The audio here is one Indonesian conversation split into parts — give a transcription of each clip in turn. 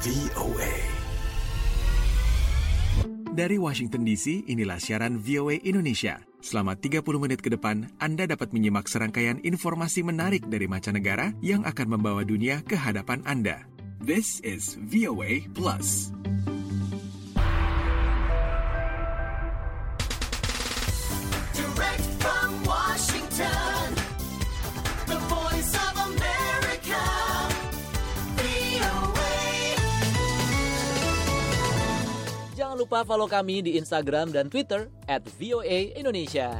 VOA. Dari Washington DC, inilah siaran VOA Indonesia. Selama 30 menit ke depan, Anda dapat menyimak serangkaian informasi menarik dari mancanegara yang akan membawa dunia ke hadapan Anda. This is VOA Plus. Direct from Washington, the voice of America, VOA. Jangan lupa follow kami di Instagram dan Twitter @VOA_Indonesia.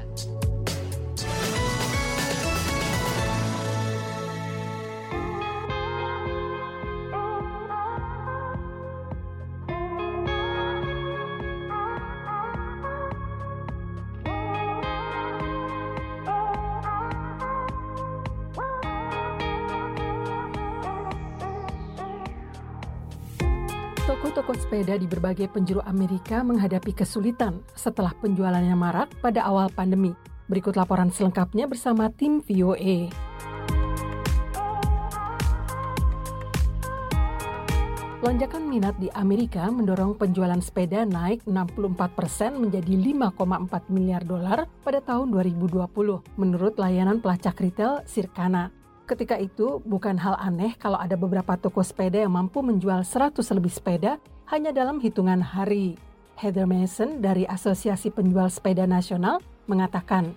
Toko-toko sepeda di berbagai penjuru Amerika menghadapi kesulitan setelah penjualannya marak pada awal pandemi. Berikut laporan selengkapnya bersama tim VOA. Lonjakan minat di Amerika mendorong penjualan sepeda naik 64% menjadi 5,4 miliar dolar pada tahun 2020, menurut layanan pelacak retail Circana. Ketika itu, bukan hal aneh kalau ada beberapa toko sepeda yang mampu menjual 100 lebih sepeda hanya dalam hitungan hari. Heather Mason dari Asosiasi Penjual Sepeda Nasional mengatakan,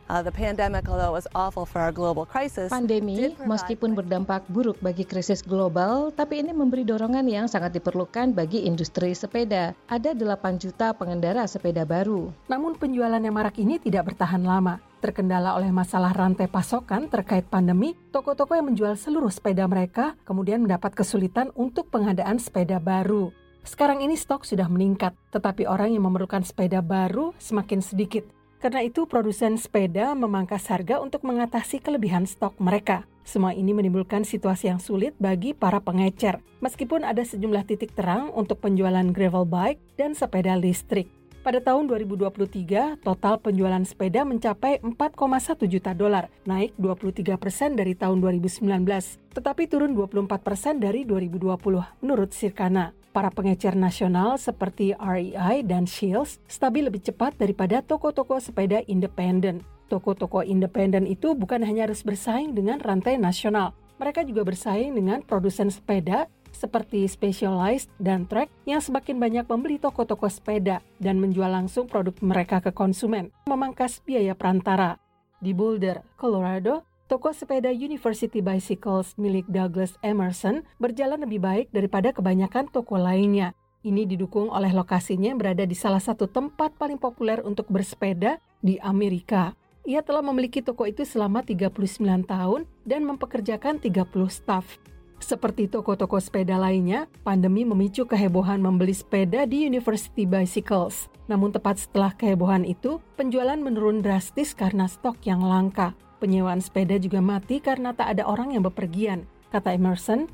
Pandemi, meskipun berdampak buruk bagi krisis global, tapi ini memberi dorongan yang sangat diperlukan bagi industri sepeda. Ada 8 juta pengendara sepeda baru. Namun penjualan yang marak ini tidak bertahan lama. Terkendala oleh masalah rantai pasokan terkait pandemi, toko-toko yang menjual seluruh sepeda mereka kemudian mendapat kesulitan untuk pengadaan sepeda baru. Sekarang ini stok sudah meningkat, tetapi orang yang memerlukan sepeda baru semakin sedikit. Karena itu, produsen sepeda memangkas harga untuk mengatasi kelebihan stok mereka. Semua ini menimbulkan situasi yang sulit bagi para pengecer, meskipun ada sejumlah titik terang untuk penjualan gravel bike dan sepeda listrik. Pada tahun 2023, total penjualan sepeda mencapai 4,1 juta dolar, naik 23% dari tahun 2019, tetapi turun 24% dari 2020, menurut Circana. Para pengecer nasional seperti REI dan Scheels stabil lebih cepat daripada toko-toko sepeda independen. Toko-toko independen itu bukan hanya harus bersaing dengan rantai nasional, mereka juga bersaing dengan produsen sepeda seperti Specialized dan Trek yang semakin banyak membeli toko-toko sepeda dan menjual langsung produk mereka ke konsumen, memangkas biaya perantara. Di Boulder, Colorado, toko sepeda University Bicycles milik Douglas Emerson berjalan lebih baik daripada kebanyakan toko lainnya. Ini didukung oleh lokasinya yang berada di salah satu tempat paling populer untuk bersepeda di Amerika. Ia telah memiliki toko itu selama 39 tahun dan mempekerjakan 30 staf. Seperti toko-toko sepeda lainnya, pandemi memicu kehebohan membeli sepeda di University Bicycles. Namun tepat setelah kehebohan itu, penjualan menurun drastis karena stok yang langka. Penyewaan sepeda juga mati karena tak ada orang yang bepergian, kata Emerson.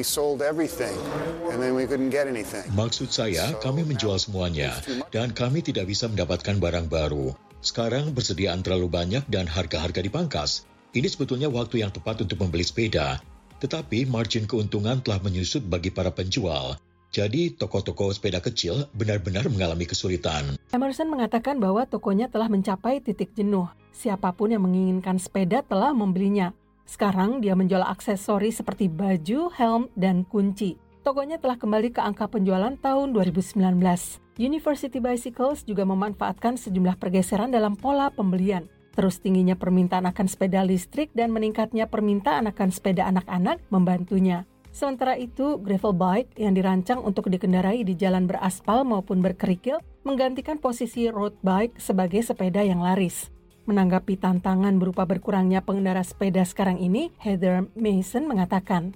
Maksud saya, kami menjual semuanya dan kami tidak bisa mendapatkan barang baru. Sekarang persediaan terlalu banyak dan harga-harga dipangkas. Ini sebetulnya waktu yang tepat untuk membeli sepeda. Tetapi margin keuntungan telah menyusut bagi para penjual. Jadi toko-toko sepeda kecil benar-benar mengalami kesulitan. Emerson mengatakan bahwa tokonya telah mencapai titik jenuh. Siapapun yang menginginkan sepeda telah membelinya. Sekarang dia menjual aksesori seperti baju, helm, dan kunci. Tokonya telah kembali ke angka penjualan tahun 2019. University Bicycles juga memanfaatkan sejumlah pergeseran dalam pola pembelian. Terus tingginya permintaan akan sepeda listrik dan meningkatnya permintaan akan sepeda anak-anak membantunya. Sementara itu, gravel bike yang dirancang untuk dikendarai di jalan beraspal maupun berkerikil menggantikan posisi road bike sebagai sepeda yang laris. Menanggapi tantangan berupa berkurangnya pengendara sepeda sekarang ini, Heather Mason mengatakan,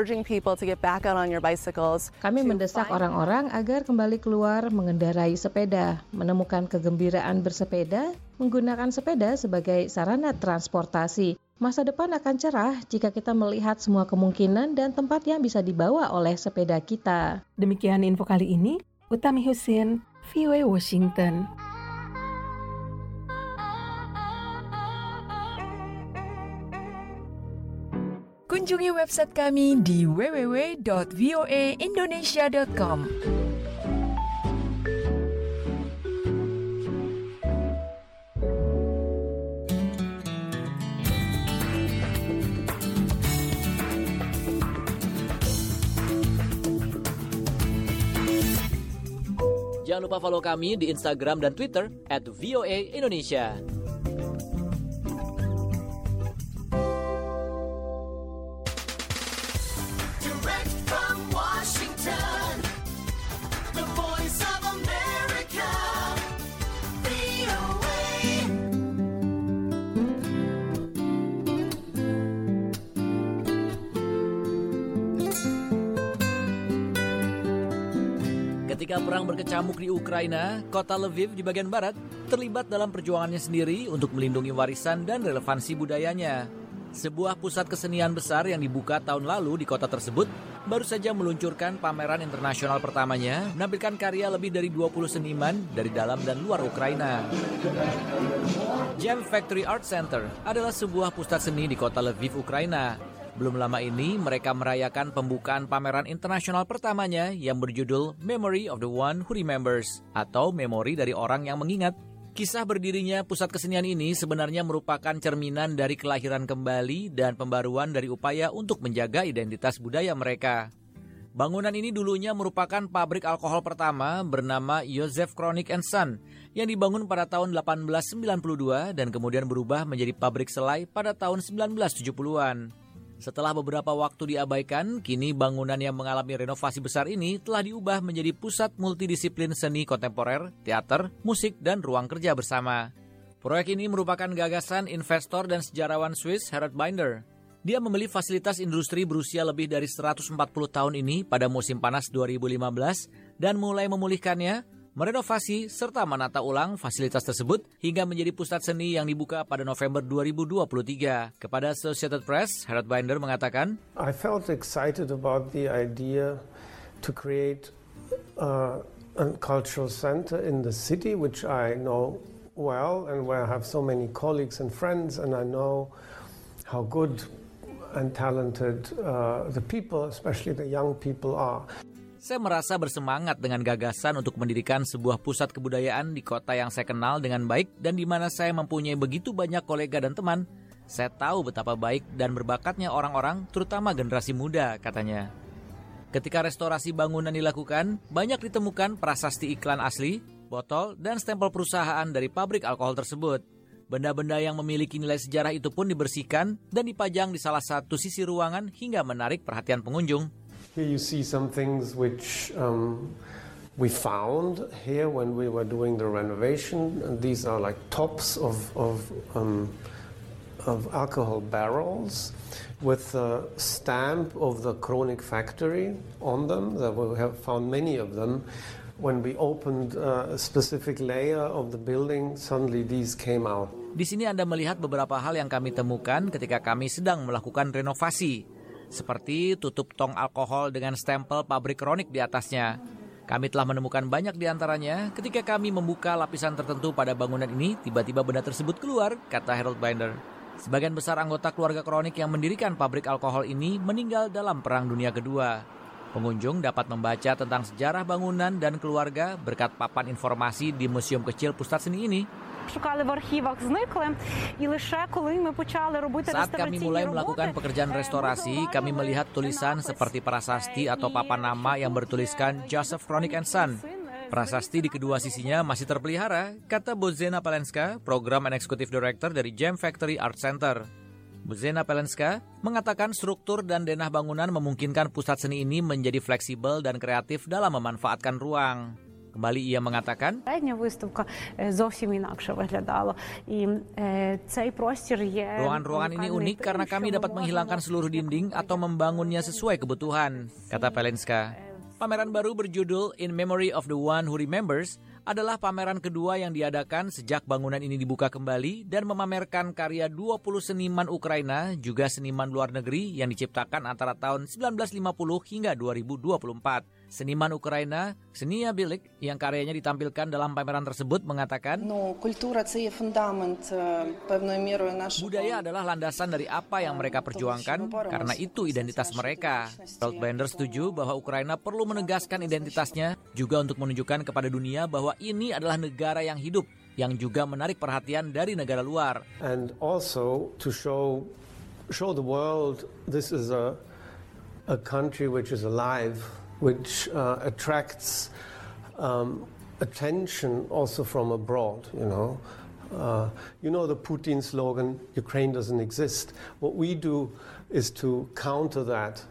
Kami mendesak orang-orang agar kembali keluar mengendarai sepeda, menemukan kegembiraan bersepeda, menggunakan sepeda sebagai sarana transportasi. Masa depan akan cerah jika kita melihat semua kemungkinan dan tempat yang bisa dibawa oleh sepeda kita. Demikian info kali ini, Utami Husin, VOA Washington. Kunjungi website kami di www.voaindonesia.com. Jangan lupa follow kami di Instagram dan Twitter @voaindonesia. Direct from Washington, the voice of America, VOA. Ketika perang berkecamuk di Ukraina, kota Lviv di bagian barat terlibat dalam perjuangannya sendiri untuk melindungi warisan dan relevansi budayanya. Sebuah pusat kesenian besar yang dibuka tahun lalu di kota tersebut baru saja meluncurkan pameran internasional pertamanya, menampilkan karya lebih dari 20 seniman dari dalam dan luar Ukraina. Gem Factory Art Center adalah sebuah pusat seni di kota Lviv, Ukraina. Belum lama ini, mereka merayakan pembukaan pameran internasional pertamanya yang berjudul Memory of the One Who Remembers, atau Memori dari Orang yang Mengingat. Kisah berdirinya pusat kesenian ini sebenarnya merupakan cerminan dari kelahiran kembali dan pembaruan dari upaya untuk menjaga identitas budaya mereka. Bangunan ini dulunya merupakan pabrik alkohol pertama bernama Joseph Kronik & Son yang dibangun pada tahun 1892 dan kemudian berubah menjadi pabrik selai pada tahun 1970-an. Setelah beberapa waktu diabaikan, kini bangunan yang mengalami renovasi besar ini telah diubah menjadi pusat multidisiplin seni kontemporer, teater, musik, dan ruang kerja bersama. Proyek ini merupakan gagasan investor dan sejarawan Swiss Harald Binder. Dia membeli fasilitas industri berusia lebih dari 140 tahun ini pada musim panas 2015 dan mulai memulihkannya, merenovasi serta menata ulang fasilitas tersebut hingga menjadi pusat seni yang dibuka pada November 2023. Kepada Associated Press, Harald Binder mengatakan, I felt excited about the idea to create a cultural center in the city, which I know well and where I have so many colleagues and friends, and I know how good and talented the people, especially the young people, are. Saya merasa bersemangat dengan gagasan untuk mendirikan sebuah pusat kebudayaan di kota yang saya kenal dengan baik dan di mana saya mempunyai begitu banyak kolega dan teman. Saya tahu betapa baik dan berbakatnya orang-orang, terutama generasi muda, katanya. Ketika restorasi bangunan dilakukan, banyak ditemukan prasasti iklan asli, botol, dan stempel perusahaan dari pabrik alkohol tersebut. Benda-benda yang memiliki nilai sejarah itu pun dibersihkan dan dipajang di salah satu sisi ruangan hingga menarik perhatian pengunjung. Here you see some things which we found here when we were doing the renovation. And these are like tops of alcohol barrels with the stamp of the Kronik factory on them. We have found many of them. When we opened a specific layer of the building, suddenly these came out. Di sini Anda melihat beberapa hal yang kami temukan ketika kami sedang melakukan renovasi, seperti tutup tong alkohol dengan stempel pabrik Kronik di atasnya. Kami telah menemukan banyak di antaranya. Ketika kami membuka lapisan tertentu pada bangunan ini, tiba-tiba benda tersebut keluar, kata Harald Binder. Sebagian besar anggota keluarga Kronik yang mendirikan pabrik alkohol ini meninggal dalam Perang Dunia Kedua. Pengunjung dapat membaca tentang sejarah bangunan dan keluarga berkat papan informasi di museum kecil pusat seni ini. Saat kami mulai melakukan pekerjaan restorasi, kami melihat tulisan seperti prasasti atau papan nama yang bertuliskan Joseph Kronik & Son. Prasasti di kedua sisinya masih terpelihara, kata Božena Pelenska, Program and Executive Director dari Gem Factory Art Center. Božena Pelenska mengatakan struktur dan denah bangunan memungkinkan pusat seni ini menjadi fleksibel dan kreatif dalam memanfaatkan ruang. Kembali ia mengatakan, ruangan-ruangan ini unik karena kami dapat menghilangkan seluruh dinding atau membangunnya sesuai kebutuhan, kata Pelenska. Pameran baru berjudul In Memory of the One Who Remembers adalah pameran kedua yang diadakan sejak bangunan ini dibuka kembali dan memamerkan karya 20 seniman Ukraina juga seniman luar negeri yang diciptakan antara tahun 1950 hingga 2024. Seniman Ukraina, Ksenia Bilik, yang karyanya ditampilkan dalam pameran tersebut mengatakan, budaya adalah landasan dari apa yang mereka perjuangkan, karena itu identitas mereka. Harold Bender setuju bahwa Ukraina perlu menegaskan identitasnya, juga untuk menunjukkan kepada dunia bahwa ini adalah negara yang hidup, yang juga menarik perhatian dari negara luar. And also to show the world this is a country which is alive, which attracts attention also from abroad, you know. The Putin slogan, Ukraine doesn't exist. What we do is to counter that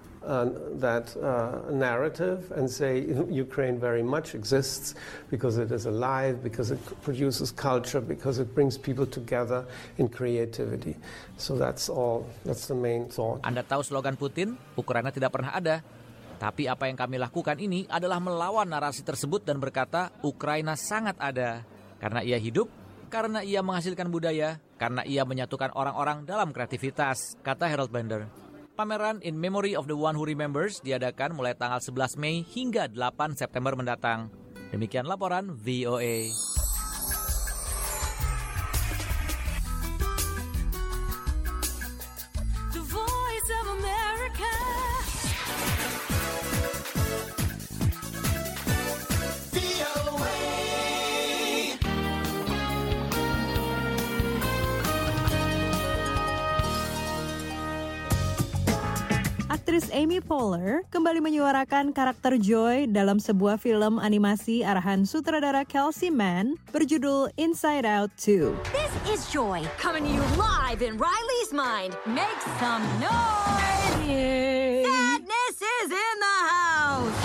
narrative and say Ukraine very much exists because it is alive, because it produces culture, because it brings people together in creativity. So that's the main thought. Anda tahu slogan Putin, Ukraina tidak pernah ada. Tapi apa yang kami lakukan ini adalah melawan narasi tersebut dan berkata Ukraina sangat ada. Karena ia hidup, karena ia menghasilkan budaya, karena ia menyatukan orang-orang dalam kreativitas, kata Harold Bender. Pameran In Memory of the One Who Remembers diadakan mulai tanggal 11 Mei hingga 8 September mendatang. Demikian laporan VOA. The Voice of America. Aktris Amy Poehler kembali menyuarakan karakter Joy dalam sebuah film animasi arahan sutradara Kelsey Mann berjudul Inside Out 2. This is Joy, coming to you live in Riley's mind. Make some noise! Sadness is in the house!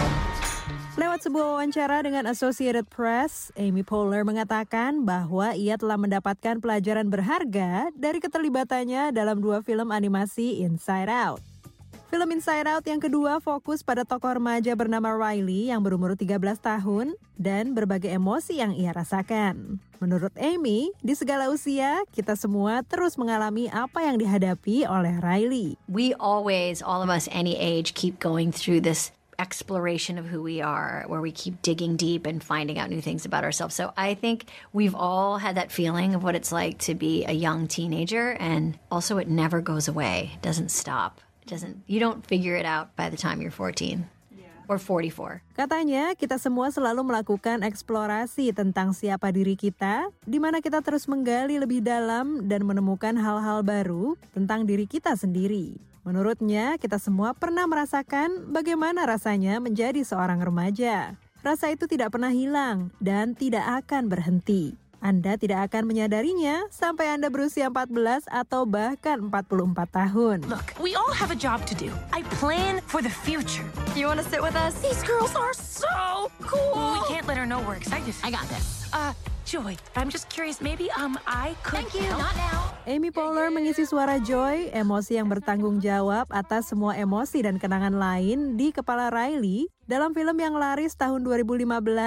Lewat sebuah wawancara dengan Associated Press, Amy Poehler mengatakan bahwa ia telah mendapatkan pelajaran berharga dari keterlibatannya dalam 2 film animasi Inside Out. Film Inside Out yang kedua fokus pada tokoh remaja bernama Riley yang berumur 13 tahun dan berbagai emosi yang ia rasakan. Menurut Amy, di segala usia, kita semua terus mengalami apa yang dihadapi oleh Riley. We always, all of us, any age, keep going through this exploration of who we are, where we keep digging deep and finding out new things about ourselves. So I think we've all had that feeling of what it's like to be a young teenager, and also it never goes away, it doesn't stop. You don't figure it out by the time you're 14 or 44. Katanya, kita semua selalu melakukan eksplorasi tentang siapa diri kita, di mana kita terus menggali lebih dalam dan menemukan hal-hal baru tentang diri kita sendiri. Menurutnya, kita semua pernah merasakan bagaimana rasanya menjadi seorang remaja. Rasa itu tidak pernah hilang dan tidak akan berhenti. Anda tidak akan menyadarinya sampai Anda berusia 14 atau bahkan 44 tahun. Look, we all have a job to do. I plan for the future. You want to sit with us? These girls are so cool. We can't let her know we're excited. I got this. Joy, I'm just curious, maybe I could Thank you, help. not now. Amy Poehler mengisi suara Joy, emosi yang bertanggung jawab atas semua emosi dan kenangan lain di kepala Riley dalam film yang laris tahun 2015,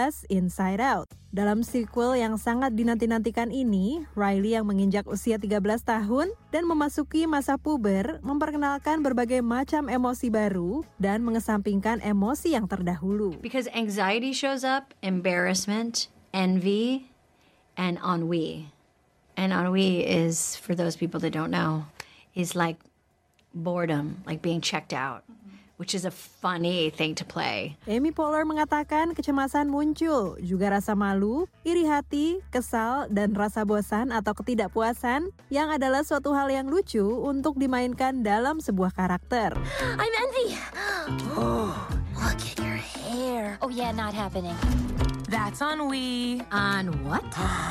Inside Out. Dalam sequel yang sangat dinanti-nantikan ini, Riley yang menginjak usia 13 tahun dan memasuki masa puber memperkenalkan berbagai macam emosi baru dan mengesampingkan emosi yang terdahulu. Because anxiety shows up, embarrassment, envy, and ennui. And ennui is, for those people that don't know, is like boredom, like being checked out, which is a funny thing to play. Amy Poehler mengatakan kecemasan muncul, juga rasa malu, iri hati, kesal, dan rasa bosan atau ketidakpuasan yang adalah suatu hal yang lucu untuk dimainkan dalam sebuah karakter. I'm envy. Oh, look at your hair. Oh yeah, not happening. That's ennui. On what?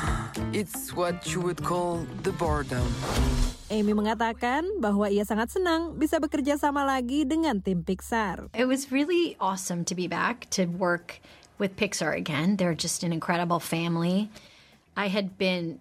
It's what you would call the boredom. Amy mengatakan bahwa ia sangat senang bisa bekerja sama lagi dengan tim Pixar. It was really awesome to be back to work with Pixar again. They're just an incredible family. I had been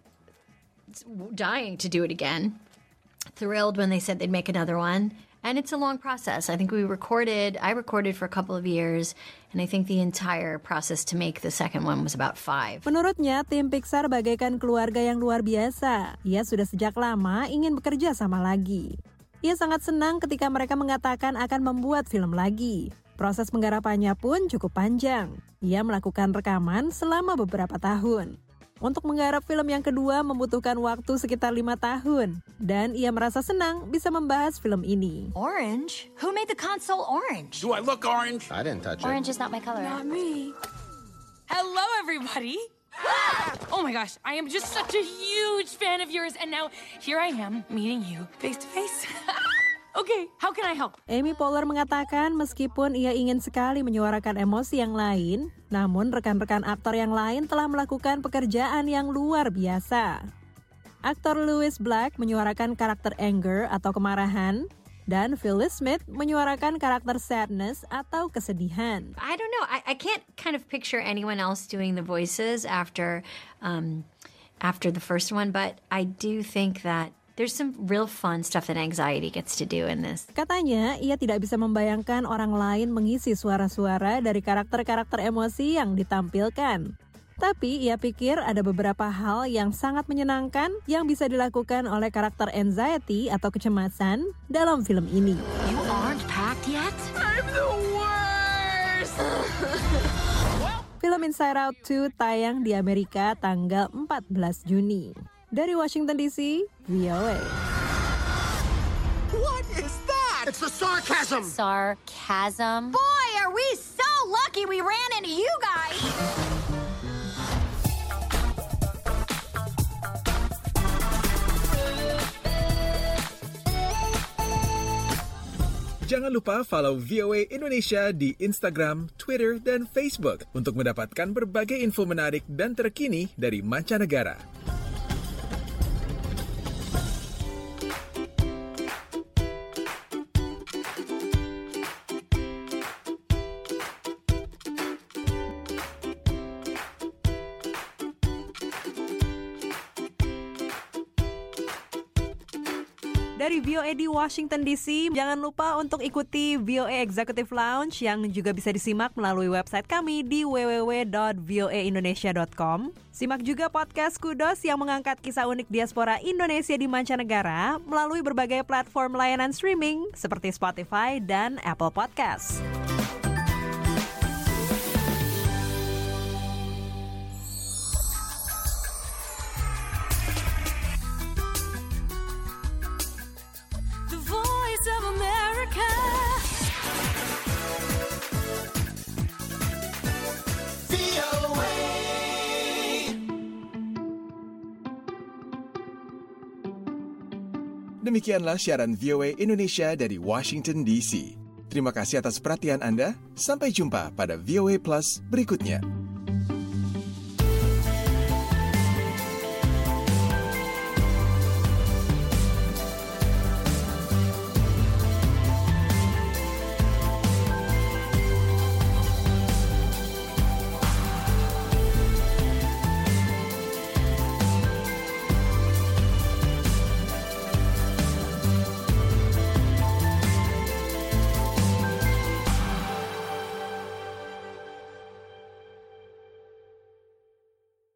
dying to do it again. Thrilled when they said they'd make another one. And it's a long process. I think I recorded for a couple of years, and I think the entire process to make the second one was about 5. Menurutnya, tim Pixar bagaikan keluarga yang luar biasa. Ia sudah sejak lama ingin bekerja sama lagi. Ia sangat senang ketika mereka mengatakan akan membuat film lagi. Proses penggarapannya pun cukup panjang. Ia melakukan rekaman selama beberapa tahun. Untuk menggarap film yang kedua membutuhkan waktu sekitar 5 tahun. Dan ia merasa senang bisa membahas film ini. Orange? Who made the console orange? Do I look orange? I didn't touch it. Orange is not my color. Not me. Hello, everybody. Oh my gosh, I am just such a huge fan of yours. And now here I am meeting you face to face. Okay, how can I help? Amy Poehler mengatakan meskipun ia ingin sekali menyuarakan emosi yang lain, namun rekan-rekan aktor yang lain telah melakukan pekerjaan yang luar biasa. Aktor Louis Black menyuarakan karakter anger atau kemarahan, dan Phyllis Smith menyuarakan karakter sadness atau kesedihan. I don't know. I can't kind of picture anyone else doing the voices after the first one, but I do think that there's some real fun stuff that anxiety gets to do in this. Katanya, ia tidak bisa membayangkan orang lain mengisi suara-suara dari karakter-karakter emosi yang ditampilkan. Tapi ia pikir ada beberapa hal yang sangat menyenangkan yang bisa dilakukan oleh karakter anxiety atau kecemasan dalam film ini. You aren't packed yet? I'm the worst! Film Inside Out 2 tayang di Amerika tanggal 14 Juni. Dari Washington DC, VOA. What is that? It's the sarcasm. Sarcasm? Boy, are we so lucky we ran into you guys! Jangan lupa follow VOA Indonesia di Instagram, Twitter, dan Facebook untuk mendapatkan berbagai info menarik dan terkini dari mancanegara. Dari VOA di Washington DC, jangan lupa untuk ikuti VOA Executive Lounge yang juga bisa disimak melalui website kami di www.voaindonesia.com. Simak juga podcast Kudos yang mengangkat kisah unik diaspora Indonesia di mancanegara melalui berbagai platform layanan streaming seperti Spotify dan Apple Podcasts. Of America. VOA. Demikianlah siaran VOA Indonesia dari Washington DC. Terima kasih atas perhatian Anda. Sampai jumpa pada VOA Plus berikutnya.